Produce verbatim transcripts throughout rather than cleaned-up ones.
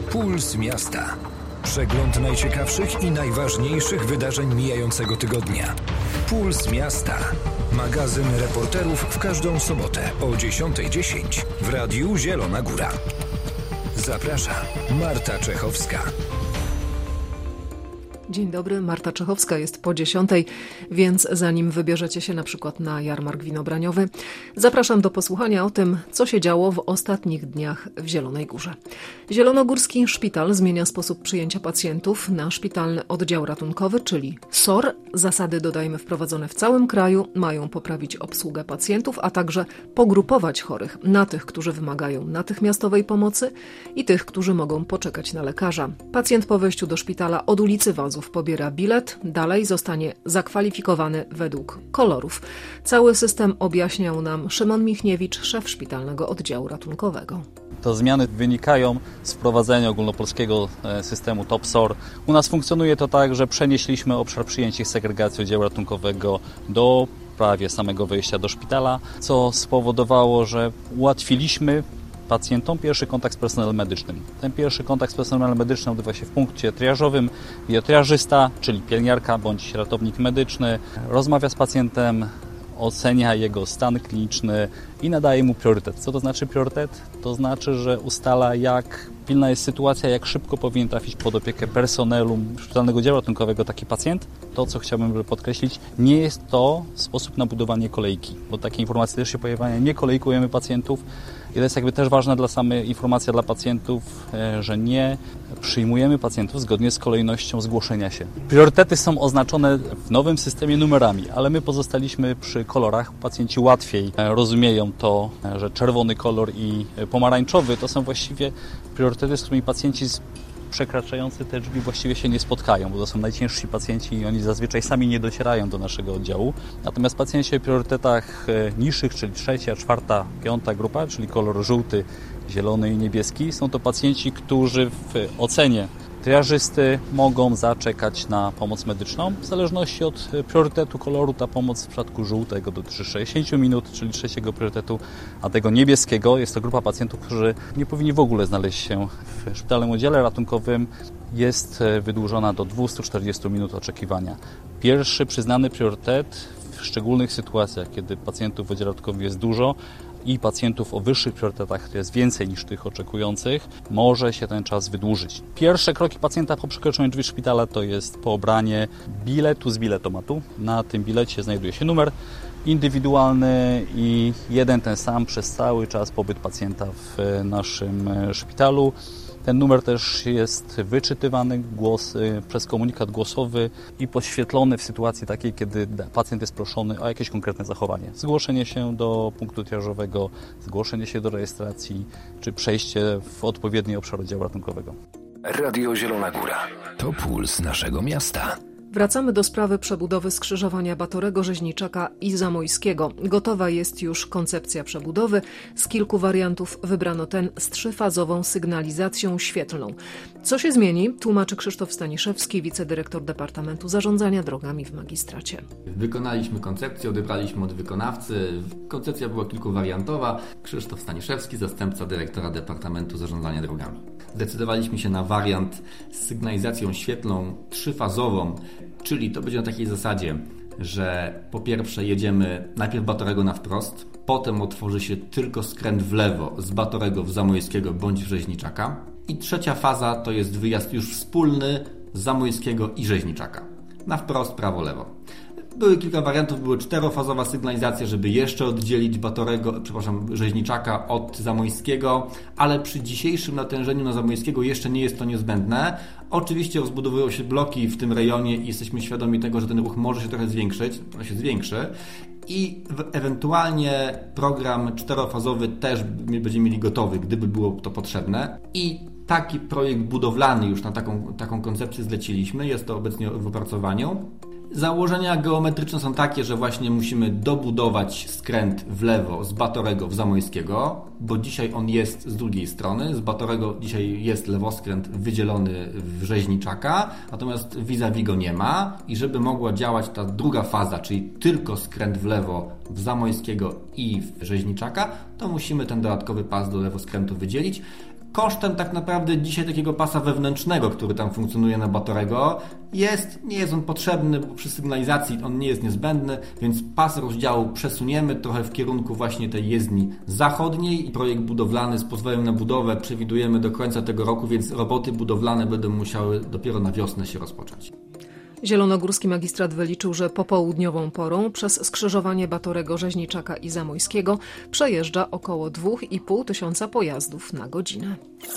Puls Miasta. Przegląd najciekawszych i najważniejszych wydarzeń mijającego tygodnia. Puls Miasta. Magazyn reporterów w każdą sobotę o dziesiąta dziesięć w Radiu Zielona Góra. Zaprasza Marta Czechowska. Dzień dobry, Marta Czechowska jest po dziesiątej, więc zanim wybierzecie się na przykład na jarmark winobraniowy, zapraszam do posłuchania o tym, co się działo w ostatnich dniach w Zielonej Górze. Zielonogórski Szpital zmienia sposób przyjęcia pacjentów na szpitalny oddział ratunkowy, czyli S O R. Zasady, dodajmy, wprowadzone w całym kraju mają poprawić obsługę pacjentów, a także pogrupować chorych na tych, którzy wymagają natychmiastowej pomocy i tych, którzy mogą poczekać na lekarza. Pacjent po wejściu do szpitala od ulicy Wazów pobiera bilet, dalej zostanie zakwalifikowany według kolorów. Cały system objaśniał nam Szymon Michniewicz, szef szpitalnego oddziału ratunkowego. To zmiany wynikają z wprowadzenia ogólnopolskiego systemu T O P S O R. U nas funkcjonuje to tak, że przenieśliśmy obszar przyjęcia i segregacji oddziału ratunkowego do prawie samego wejścia do szpitala, co spowodowało, że ułatwiliśmy pacjentom pierwszy kontakt z personelem medycznym. Ten pierwszy kontakt z personelem medycznym odbywa się w punkcie triażowym, gdzie triażysta, czyli pielęgniarka bądź ratownik medyczny, rozmawia z pacjentem, ocenia jego stan kliniczny i nadaje mu priorytet. Co to znaczy priorytet? To znaczy, że ustala, jak pilna jest sytuacja, jak szybko powinien trafić pod opiekę personelu szpitalnego oddziału ratunkowego taki pacjent. To, co chciałbym podkreślić, nie jest to sposób na budowanie kolejki, bo takie informacje też się pojawiają. Nie kolejkujemy pacjentów. I to jest jakby też ważna dla samej informacja dla pacjentów, że nie przyjmujemy pacjentów zgodnie z kolejnością zgłoszenia się. Priorytety są oznaczone w nowym systemie numerami, ale my pozostaliśmy przy kolorach. Pacjenci łatwiej rozumieją to, że czerwony kolor i pomarańczowy to są właściwie priorytety, z którymi pacjenci przekraczający te drzwi właściwie się nie spotkają, bo to są najciężsi pacjenci i oni zazwyczaj sami nie docierają do naszego oddziału. Natomiast pacjenci w priorytetach niższych, czyli trzecia, czwarta, piąta grupa, czyli kolor żółty, zielony i niebieski, są to pacjenci, którzy w ocenie triażysty mogą zaczekać na pomoc medyczną. W zależności od priorytetu koloru ta pomoc w przypadku żółtego dotyczy sześćdziesiąt minut, czyli trzeciego priorytetu, a tego niebieskiego jest to grupa pacjentów, którzy nie powinni w ogóle znaleźć się w szpitalnym oddziale ratunkowym. Jest wydłużona do dwieście czterdzieści minut oczekiwania. Pierwszy przyznany priorytet w szczególnych sytuacjach, kiedy pacjentów w oddziale ratunkowym jest dużo i pacjentów o wyższych priorytetach, to jest więcej niż tych oczekujących, może się ten czas wydłużyć. Pierwsze kroki pacjenta po przekroczeniu drzwi szpitala to jest pobranie biletu z biletomatu. Na tym bilecie znajduje się numer indywidualny i jeden ten sam przez cały czas pobyt pacjenta w naszym szpitalu. Ten numer też jest wyczytywany głos, przez komunikat głosowy i podświetlony w sytuacji takiej, kiedy pacjent jest proszony o jakieś konkretne zachowanie. Zgłoszenie się do punktu triażowego, zgłoszenie się do rejestracji, czy przejście w odpowiedni obszar oddziału ratunkowego. Radio Zielona Góra. To puls naszego miasta. Wracamy do sprawy przebudowy skrzyżowania Batorego, Rzeźniczaka i Zamojskiego. Gotowa jest już koncepcja przebudowy. Z kilku wariantów wybrano ten z trzyfazową sygnalizacją świetlną. Co się zmieni, tłumaczy Krzysztof Staniszewski, wicedyrektor Departamentu Zarządzania Drogami w magistracie. Wykonaliśmy koncepcję, odebraliśmy od wykonawcy. Koncepcja była kilkuwariantowa. Krzysztof Staniszewski, zastępca dyrektora Departamentu Zarządzania Drogami. Zdecydowaliśmy się na wariant z sygnalizacją świetlną trzyfazową, czyli to będzie na takiej zasadzie, że po pierwsze jedziemy najpierw Batorego na wprost, potem otworzy się tylko skręt w lewo z Batorego w Zamojskiego bądź w Rzeźniczaka i trzecia faza to jest wyjazd już wspólny z Zamojskiego i Rzeźniczaka. Na wprost, prawo, lewo. Były kilka wariantów, były czterofazowa sygnalizacja, żeby jeszcze oddzielić Batorego, przepraszam, Rzeźniczaka od Zamojskiego, ale przy dzisiejszym natężeniu na Zamojskiego jeszcze nie jest to niezbędne. Oczywiście rozbudowują się bloki w tym rejonie i jesteśmy świadomi tego, że ten ruch może się trochę zwiększyć, on się zwiększy i ewentualnie program czterofazowy też będziemy mieli gotowy, gdyby było to potrzebne i taki projekt budowlany już na taką, taką koncepcję zleciliśmy, jest to obecnie w opracowaniu. Założenia geometryczne są takie, że właśnie musimy dobudować skręt w lewo z Batorego w Zamojskiego, bo dzisiaj on jest z drugiej strony. Z Batorego dzisiaj jest lewoskręt wydzielony w Rzeźniczaka, natomiast vis-a-vis go nie ma i żeby mogła działać ta druga faza, czyli tylko skręt w lewo w Zamojskiego i w Rzeźniczaka, to musimy ten dodatkowy pas do lewoskrętu wydzielić. kosztem tak naprawdę dzisiaj takiego pasa wewnętrznego, który tam funkcjonuje na Batorego. Jest, nie jest on potrzebny, bo przy sygnalizacji on nie jest niezbędny, więc pas rozdziału przesuniemy trochę w kierunku właśnie tej jezdni zachodniej. Projekt budowlany z pozwolem na budowę przewidujemy do końca tego roku, więc roboty budowlane będą musiały dopiero na wiosnę się rozpocząć. Zielonogórski magistrat wyliczył, że popołudniową porą przez skrzyżowanie Batorego, Rzeźniczaka i Zamojskiego przejeżdża około dwa i pół tysiąca pojazdów na godzinę.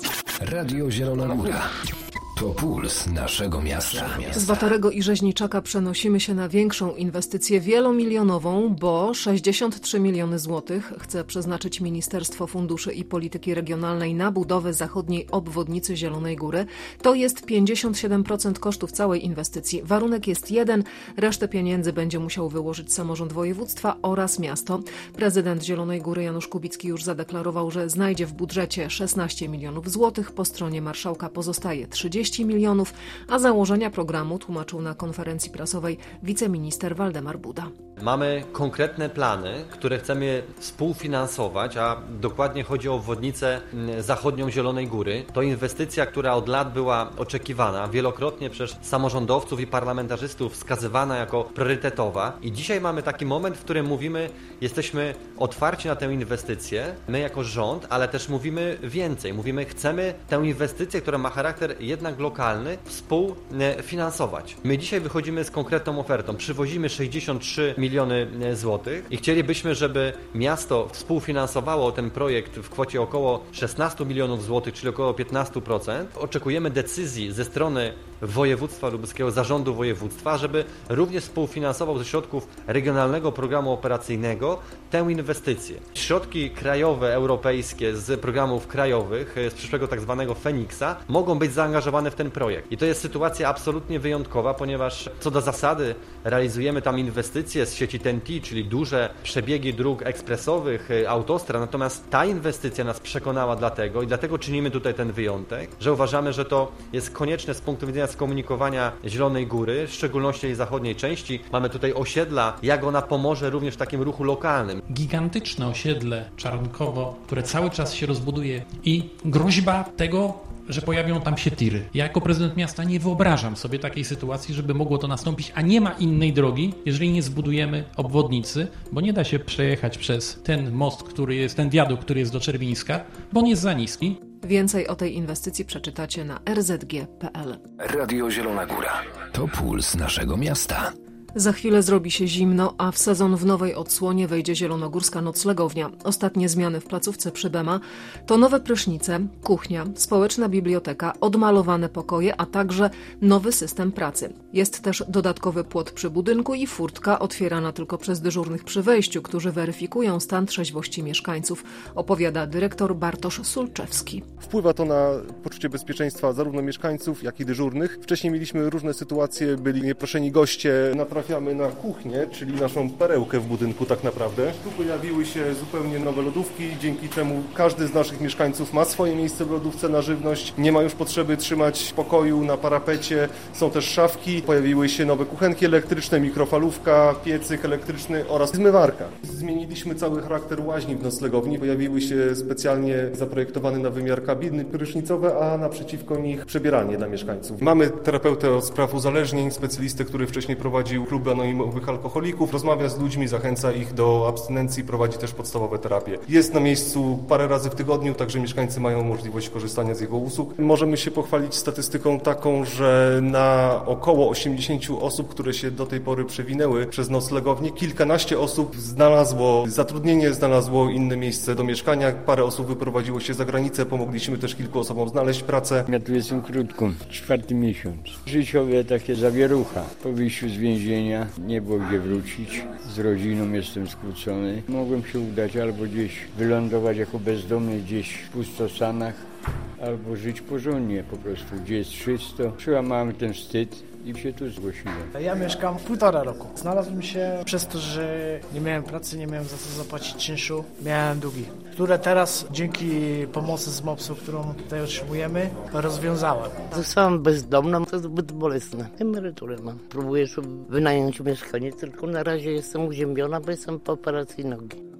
Radio Zielona Góra. To puls naszego miasta. Z Batorego i Rzeźniczaka przenosimy się na większą inwestycję wielomilionową, bo sześćdziesiąt trzy miliony złotych chce przeznaczyć Ministerstwo Funduszy i Polityki Regionalnej na budowę zachodniej obwodnicy Zielonej Góry. To jest pięćdziesiąt siedem procent kosztów całej inwestycji. Warunek jest jeden, resztę pieniędzy będzie musiał wyłożyć samorząd województwa oraz miasto. Prezydent Zielonej Góry Janusz Kubicki już zadeklarował, że znajdzie w budżecie szesnaście milionów złotych. Po stronie marszałka pozostaje trzydzieści milionów, a założenia programu tłumaczył na konferencji prasowej wiceminister Waldemar Buda. Mamy konkretne plany, które chcemy współfinansować, a dokładnie chodzi o obwodnicę zachodnią Zielonej Góry. To inwestycja, która od lat była oczekiwana, wielokrotnie przez samorządowców i parlamentarzystów wskazywana jako priorytetowa. I dzisiaj mamy taki moment, w którym mówimy, jesteśmy otwarci na tę inwestycję, my jako rząd, ale też mówimy więcej. Mówimy, chcemy tę inwestycję, która ma charakter jednak lokalny, współfinansować. My dzisiaj wychodzimy z konkretną ofertą. Przywozimy sześćdziesiąt trzy miliony złotych i chcielibyśmy, żeby miasto współfinansowało ten projekt w kwocie około szesnaście milionów złotych, czyli około piętnaście procent. Oczekujemy decyzji ze strony województwa lubuskiego, zarządu województwa, żeby również współfinansował ze środków Regionalnego Programu Operacyjnego tę inwestycję. Środki krajowe, europejskie z programów krajowych, z przyszłego tak zwanego Feniksa, mogą być zaangażowane w ten projekt. I to jest sytuacja absolutnie wyjątkowa, ponieważ co do zasady realizujemy tam inwestycje z sieci T N T, czyli duże przebiegi dróg ekspresowych, autostrad, natomiast ta inwestycja nas przekonała dlatego i dlatego czynimy tutaj ten wyjątek, że uważamy, że to jest konieczne z punktu widzenia skomunikowania Zielonej Góry, w szczególności jej zachodniej części. Mamy tutaj osiedla, jak ona pomoże również w takim ruchu lokalnym. Gigantyczne osiedle Czarnkowo, które cały czas się rozbuduje i groźba tego, że pojawią tam się tiry. Ja jako prezydent miasta nie wyobrażam sobie takiej sytuacji, żeby mogło to nastąpić, a nie ma innej drogi, jeżeli nie zbudujemy obwodnicy, bo nie da się przejechać przez ten most, który jest, ten wiadukt, który jest do Czerwińska, bo on jest za niski. Więcej o tej inwestycji przeczytacie na r z g kropka p l. Radio Zielona Góra. To puls naszego miasta. Za chwilę zrobi się zimno, a w sezon w nowej odsłonie wejdzie zielonogórska noclegownia. Ostatnie zmiany w placówce Przybema to nowe prysznice, kuchnia, społeczna biblioteka, odmalowane pokoje, a także nowy system pracy. Jest też dodatkowy płot przy budynku i furtka otwierana tylko przez dyżurnych przy wejściu, którzy weryfikują stan trzeźwości mieszkańców, opowiada dyrektor Bartosz Sulczewski. Wpływa to na poczucie bezpieczeństwa zarówno mieszkańców, jak i dyżurnych. Wcześniej mieliśmy różne sytuacje, byli nieproszeni goście. Natrafiamy na kuchnię, czyli naszą perełkę w budynku tak naprawdę. Tu pojawiły się zupełnie nowe lodówki, dzięki czemu każdy z naszych mieszkańców ma swoje miejsce w lodówce na żywność. Nie ma już potrzeby trzymać pokoju na parapecie. Są też szafki. Pojawiły się nowe kuchenki elektryczne, mikrofalówka, piecyk elektryczny oraz zmywarka. Zmieniliśmy cały charakter łaźni w noclegowni. Pojawiły się specjalnie zaprojektowane na wymiar kabiny prysznicowe, a naprzeciwko nich przebieralnie dla mieszkańców. Mamy terapeutę od spraw uzależnień, specjalistę, który wcześniej prowadził kluby anonimowych alkoholików, rozmawia z ludźmi, zachęca ich do abstynencji, prowadzi też podstawowe terapie. Jest na miejscu parę razy w tygodniu, także mieszkańcy mają możliwość korzystania z jego usług. Możemy się pochwalić statystyką taką, że na około osiemdziesiąt osób, które się do tej pory przewinęły przez noclegownię, kilkanaście osób znalazło zatrudnienie, znalazło inne miejsce do mieszkania, parę osób wyprowadziło się za granicę, pomogliśmy też kilku osobom znaleźć pracę. Ja tu jestem krótko, czwarty miesiąc. Życiowe takie zawierucha. Po wyjściu z więzienia nie było gdzie wrócić. Z rodziną jestem skłócony. Mogłem się udać albo gdzieś wylądować jako bezdomny gdzieś w pustostanach, albo żyć porządnie po prostu, gdzie jest czysto. Przełamałem ten wstyd i się tu zgłosiłem. Ja mieszkam półtora roku. Znalazłem się przez to, że nie miałem pracy, nie miałem za co zapłacić czynszu. Miałem długi, które teraz dzięki pomocy z mopsu, którą tutaj otrzymujemy, rozwiązałem. Zostałam bezdomną, to zbyt bolesne. Emeryturę mam. Próbuję sobie wynająć mieszkanie, tylko na razie jestem uziębiona, bo jestem po operacji nogi.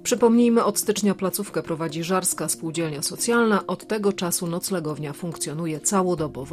Przypomnijmy, od stycznia placówkę prowadzi Żarska Spółdzielnia Socjalna. Od tego czasu noclegownia funkcjonuje całodobowo.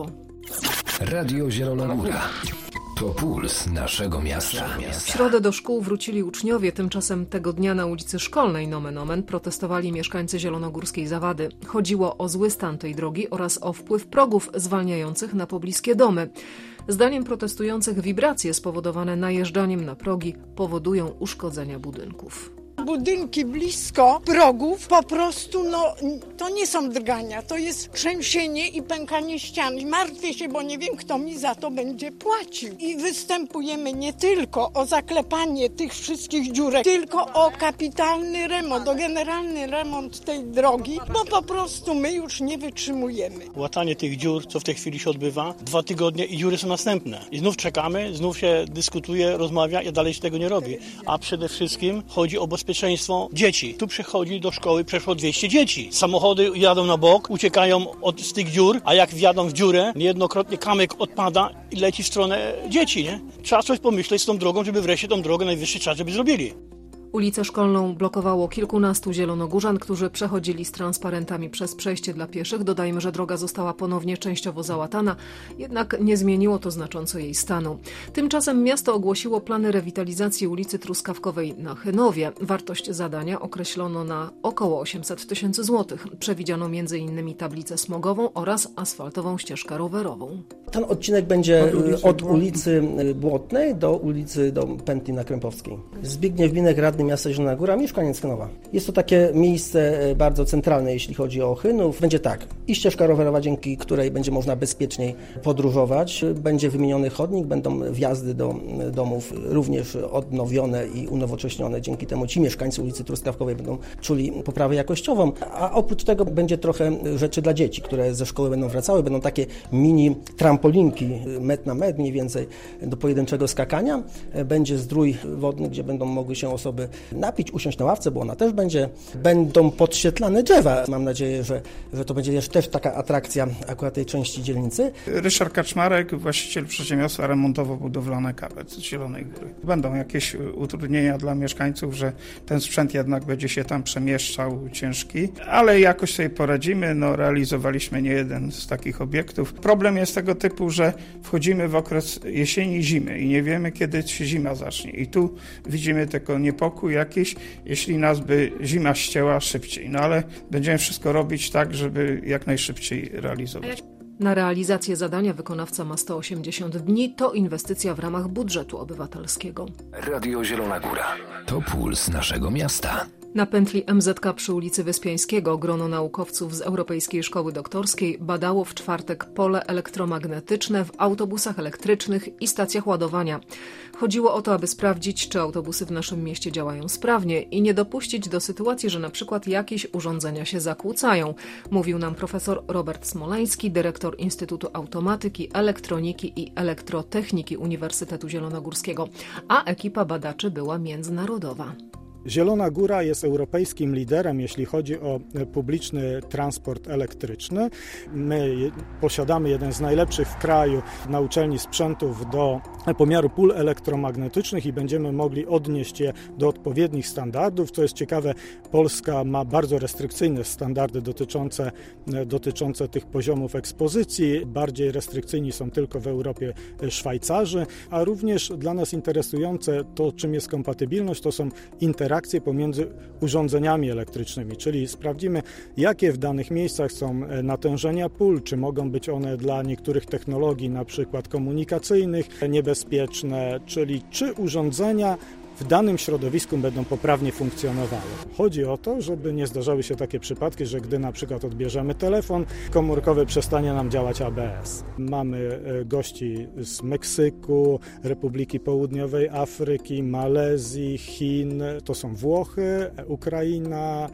Radio Zielona Góra. To puls naszego miasta. W środę do szkół wrócili uczniowie, tymczasem tego dnia na ulicy Szkolnej nomen omen protestowali mieszkańcy zielonogórskiej Zawady. Chodziło o zły stan tej drogi oraz o wpływ progów zwalniających na pobliskie domy. Zdaniem protestujących wibracje spowodowane najeżdżaniem na progi powodują uszkodzenia budynków. Budynki blisko progów po prostu, no to nie są drgania, to jest trzęsienie i pękanie ścian. Martwię się, bo nie wiem, kto mi za to będzie płacił. I występujemy nie tylko o zaklepanie tych wszystkich dziurek, tylko o kapitalny remont, o generalny remont tej drogi, bo po prostu my już nie wytrzymujemy. Łatanie tych dziur, co w tej chwili się odbywa, dwa tygodnie i dziury są następne. I znów czekamy, znów się dyskutuje, rozmawia i dalej się tego nie robi. A przede wszystkim chodzi o bezpieczeństwo dzieci. Tu przychodzi do szkoły przeszło dwieście dzieci. Samochody jadą na bok, uciekają od z tych dziur, a jak wjadą w dziurę, niejednokrotnie kamyk odpada i leci w stronę dzieci, nie? Trzeba coś pomyśleć z tą drogą, żeby wreszcie tą drogę najwyższy czas, żeby zrobili. Ulicę Szkolną blokowało kilkunastu zielonogórzan, którzy przechodzili z transparentami przez przejście dla pieszych. Dodajmy, że droga została ponownie częściowo załatana, jednak nie zmieniło to znacząco jej stanu. Tymczasem miasto ogłosiło plany rewitalizacji ulicy Truskawkowej na Chynowie. Wartość zadania określono na około osiemset tysięcy złotych. Przewidziano między innymi tablicę smogową oraz asfaltową ścieżkę rowerową. Ten odcinek będzie od ulicy Błotnej do ulicy do Pętli na Krępowskiej. Zbigniew Binek, radny miasta Zielona Góra, mieszkaniec Chynowa. Jest to takie miejsce bardzo centralne, jeśli chodzi o Chynów. Będzie tak, i ścieżka rowerowa, dzięki której będzie można bezpieczniej podróżować. Będzie wymieniony chodnik, będą wjazdy do domów również odnowione i unowocześnione. Dzięki temu ci mieszkańcy ulicy Truskawkowej będą czuli poprawę jakościową. A oprócz tego będzie trochę rzeczy dla dzieci, które ze szkoły będą wracały. Będą takie mini trampolinki, metr na metr mniej więcej, do pojedynczego skakania. Będzie zdrój wodny, gdzie będą mogły się osoby napić, usiąść na ławce, bo ona też będzie. Będą podświetlane drzewa. Mam nadzieję, że, że to będzie też taka atrakcja akurat tej części dzielnicy. Ryszard Kaczmarek, właściciel przedsiębiorstwa remontowo-budowlane K B C z Zielonej Góry. Będą jakieś utrudnienia dla mieszkańców, że ten sprzęt jednak będzie się tam przemieszczał ciężki, ale jakoś sobie poradzimy. No, realizowaliśmy nie jeden z takich obiektów. Problem jest tego typu, że wchodzimy w okres jesieni, zimy i nie wiemy, kiedy się zima zacznie. I tu widzimy tylko niepokój jakiś, jeśli nas by zima ścięła szybciej. No ale będziemy wszystko robić tak, żeby jak najszybciej realizować. Na realizację zadania wykonawca ma sto osiemdziesiąt dni. To inwestycja w ramach budżetu obywatelskiego. Radio Zielona Góra. To puls naszego miasta. Na pętli M Z K przy ulicy Wyspiańskiego grono naukowców z Europejskiej Szkoły Doktorskiej badało w czwartek pole elektromagnetyczne w autobusach elektrycznych i stacjach ładowania. Chodziło o to, aby sprawdzić, czy autobusy w naszym mieście działają sprawnie i nie dopuścić do sytuacji, że na przykład jakieś urządzenia się zakłócają, mówił nam profesor Robert Smoleński, dyrektor Instytutu Automatyki, Elektroniki i Elektrotechniki Uniwersytetu Zielonogórskiego, a ekipa badaczy była międzynarodowa. Zielona Góra jest europejskim liderem, jeśli chodzi o publiczny transport elektryczny. My posiadamy jeden z najlepszych w kraju na uczelni sprzętów do pomiaru pól elektromagnetycznych i będziemy mogli odnieść je do odpowiednich standardów. Co jest ciekawe, Polska ma bardzo restrykcyjne standardy dotyczące, dotyczące tych poziomów ekspozycji. Bardziej restrykcyjni są tylko w Europie Szwajcarzy, a również dla nas interesujące to, czym jest kompatybilność, to są interakcje pomiędzy urządzeniami elektrycznymi, czyli sprawdzimy, jakie w danych miejscach są natężenia pól, czy mogą być one dla niektórych technologii, na przykład komunikacyjnych, niebezpieczne, czyli czy urządzenia w danym środowisku będą poprawnie funkcjonowały. Chodzi o to, żeby nie zdarzały się takie przypadki, że gdy na przykład odbierzemy telefon komórkowy, przestanie nam działać A B S. Mamy gości z Meksyku, Republiki Południowej Afryki, Malezji, Chin, to są Włochy, Ukraina.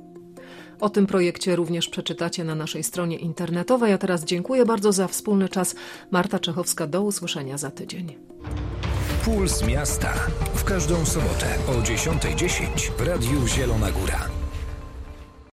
O tym projekcie również przeczytacie na naszej stronie internetowej. A teraz dziękuję bardzo za wspólny czas. Marta Czechowska, do usłyszenia za tydzień. Puls Miasta. W każdą sobotę o dziesiąta dziesięć w Radiu Zielona Góra.